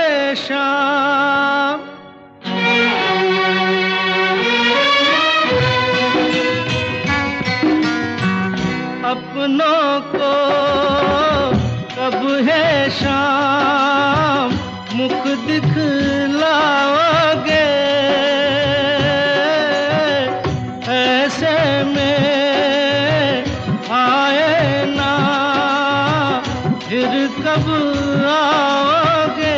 शाम। अपनों को कब है शाम मुख दिखलाओगे, ऐसे में आए ना फिर कब आओगे।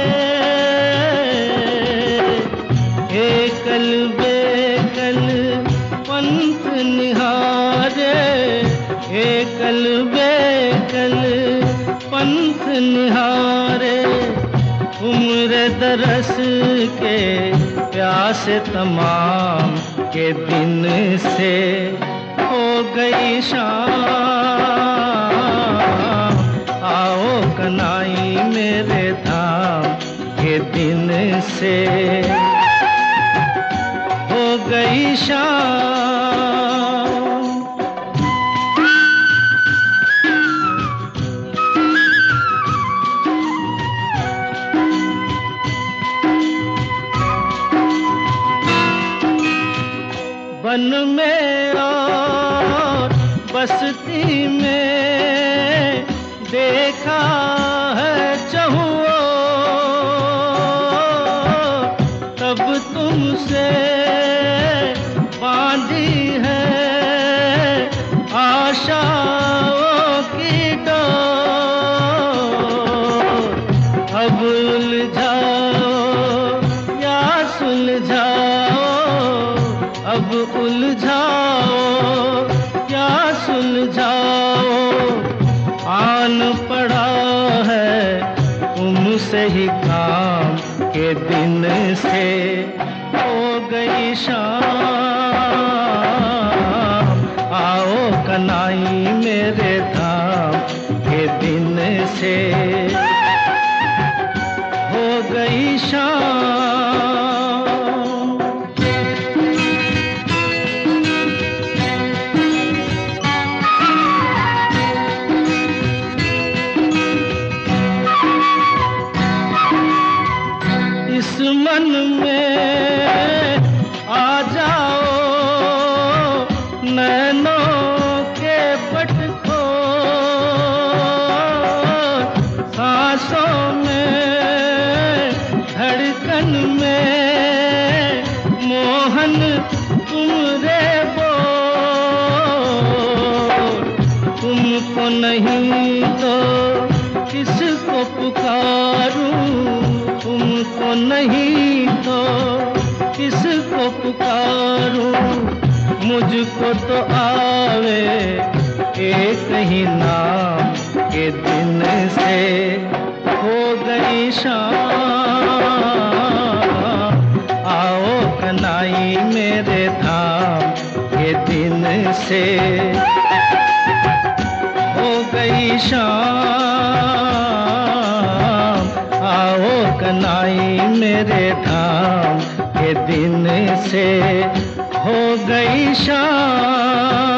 एकल बेकल पंथ निहारे, एकल बेकल पंथ निहारे, उम्र दरस के प्यास तमाम के दिन से हो गई शाम। आओ कनाई मेरे धाम के दिन से हो गई शाम। वन में और बस्ती में देखा है चहुओं, तब तुमसे बांधी है आशाओं की डोर। अब उलझाओ या सुलझाओ, अब उलझाओ क्या सुलझाओ, आन पड़ा है तुमसे ही काम के दिन से हो गई शाम। आओ कनाई मेरे धाम के दिन से हो गई शाम। इस मन में आ जाओ नैनों के पट खोल, सांसों में धड़कन में मोहन तुम रे बोल। तुमको नहीं तो किसको पुकारूं, तुमको नहीं तो किसको पुकारूं, मुझको तो आवे एक ही नाम के दिन से हो गई शाम। आओ कनाई मेरे धाम के दिन से हो गई शाम। आओ कनाई मेरे धाम के दिन से हो गई शाम।